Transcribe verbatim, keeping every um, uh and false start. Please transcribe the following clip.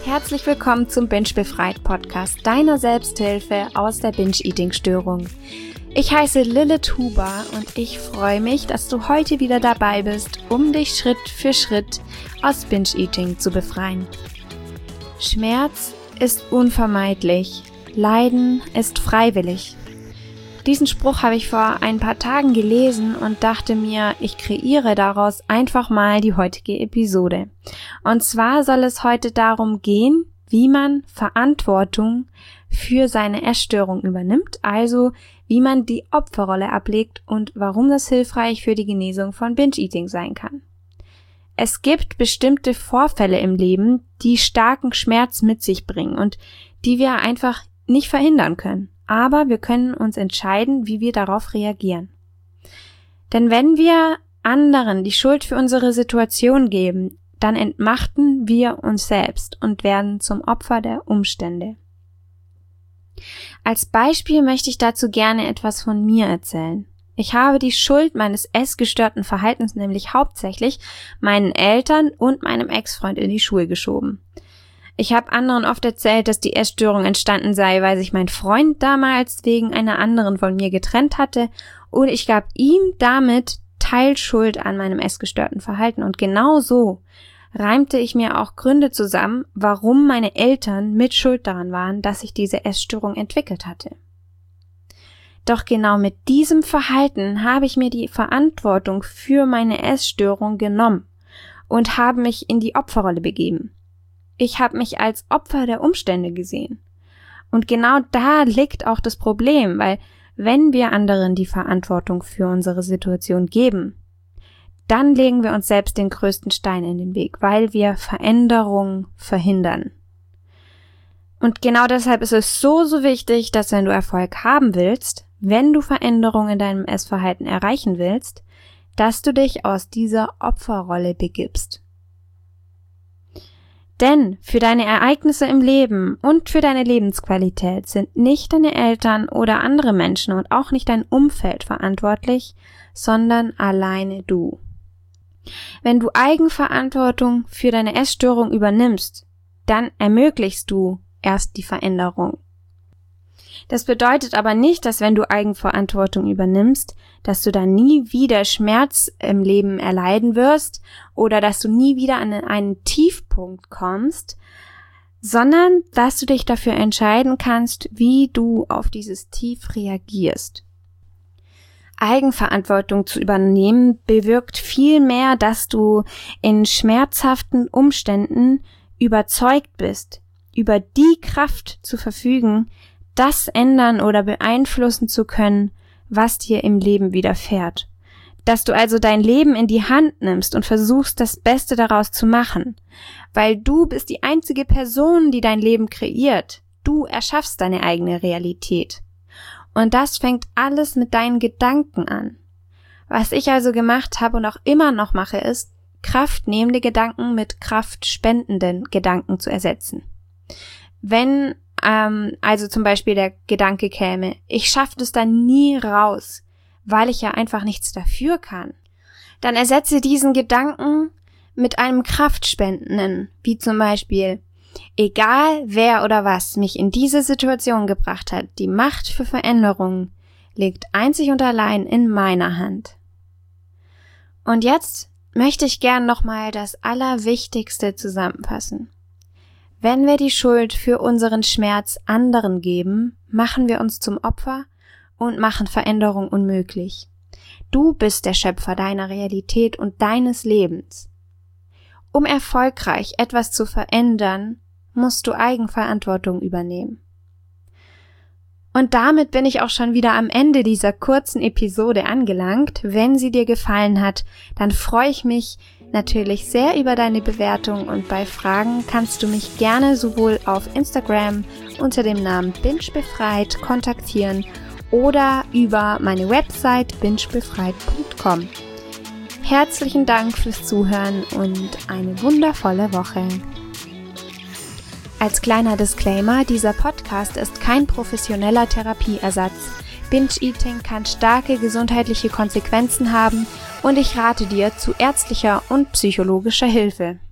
Herzlich willkommen zum Binge Befreit Podcast, deiner Selbsthilfe aus der Binge-Eating-Störung. Ich heiße Lilith Huber und ich freue mich, dass du heute wieder dabei bist, um dich Schritt für Schritt aus Binge-Eating zu befreien. Schmerz ist unvermeidlich, Leiden ist freiwillig. Diesen Spruch habe ich vor ein paar Tagen gelesen und dachte mir, ich kreiere daraus einfach mal die heutige Episode. Und zwar soll es heute darum gehen, wie man Verantwortung für seine Essstörung übernimmt, also wie man die Opferrolle ablegt und warum das hilfreich für die Genesung von Binge-Eating sein kann. Es gibt bestimmte Vorfälle im Leben, die starken Schmerz mit sich bringen und die wir einfach nicht verhindern können. Aber wir können uns entscheiden, wie wir darauf reagieren. Denn wenn wir anderen die Schuld für unsere Situation geben, dann entmachten wir uns selbst und werden zum Opfer der Umstände. Als Beispiel möchte ich dazu gerne etwas von mir erzählen. Ich habe die Schuld meines essgestörten Verhaltens nämlich hauptsächlich meinen Eltern und meinem Ex-Freund in die Schuhe geschoben. Ich habe anderen oft erzählt, dass die Essstörung entstanden sei, weil sich mein Freund damals wegen einer anderen von mir getrennt hatte und ich gab ihm damit Teilschuld an meinem essgestörten Verhalten. Und genau so reimte ich mir auch Gründe zusammen, warum meine Eltern mit Schuld daran waren, dass ich diese Essstörung entwickelt hatte. Doch genau mit diesem Verhalten habe ich mir die Verantwortung für meine Essstörung genommen und habe mich in die Opferrolle begeben. Ich habe mich als Opfer der Umstände gesehen. Und genau da liegt auch das Problem, weil wenn wir anderen die Verantwortung für unsere Situation geben, dann legen wir uns selbst den größten Stein in den Weg, weil wir Veränderung verhindern. Und genau deshalb ist es so, so wichtig, dass wenn du Erfolg haben willst, wenn du Veränderung in deinem Essverhalten erreichen willst, dass du dich aus dieser Opferrolle begibst. Denn für deine Ereignisse im Leben und für deine Lebensqualität sind nicht deine Eltern oder andere Menschen und auch nicht dein Umfeld verantwortlich, sondern alleine du. Wenn du Eigenverantwortung für deine Essstörung übernimmst, dann ermöglichst du erst die Veränderung. Das bedeutet aber nicht, dass wenn du Eigenverantwortung übernimmst, dass du dann nie wieder Schmerz im Leben erleiden wirst oder dass du nie wieder an einen Tiefpunkt kommst, sondern dass du dich dafür entscheiden kannst, wie du auf dieses Tief reagierst. Eigenverantwortung zu übernehmen bewirkt vielmehr, dass du in schmerzhaften Umständen überzeugt bist, über die Kraft zu verfügen, das ändern oder beeinflussen zu können, was dir im Leben widerfährt. Dass du also dein Leben in die Hand nimmst und versuchst, das Beste daraus zu machen. Weil du bist die einzige Person, die dein Leben kreiert. Du erschaffst deine eigene Realität. Und das fängt alles mit deinen Gedanken an. Was ich also gemacht habe und auch immer noch mache, ist, kraftnehmende Gedanken mit kraftspendenden Gedanken zu ersetzen. Wenn Ähm, also zum Beispiel der Gedanke käme, ich schaffe das dann nie raus, weil ich ja einfach nichts dafür kann. Dann ersetze diesen Gedanken mit einem kraftspendenden, wie zum Beispiel, egal wer oder was mich in diese Situation gebracht hat, die Macht für Veränderung liegt einzig und allein in meiner Hand. Und jetzt möchte ich gern nochmal das Allerwichtigste zusammenfassen. Wenn wir die Schuld für unseren Schmerz anderen geben, machen wir uns zum Opfer und machen Veränderung unmöglich. Du bist der Schöpfer deiner Realität und deines Lebens. Um erfolgreich etwas zu verändern, musst du Eigenverantwortung übernehmen. Und damit bin ich auch schon wieder am Ende dieser kurzen Episode angelangt. Wenn sie dir gefallen hat, dann freue ich mich natürlich sehr über deine Bewertung und bei Fragen kannst du mich gerne sowohl auf Instagram unter dem Namen Binge Befreit kontaktieren oder über meine Website binge befreit punkt com. Herzlichen Dank fürs Zuhören und eine wundervolle Woche. Als kleiner Disclaimer, dieser Podcast ist kein professioneller Therapieersatz. Binge-Eating kann starke gesundheitliche Konsequenzen haben und ich rate dir zu ärztlicher und psychologischer Hilfe.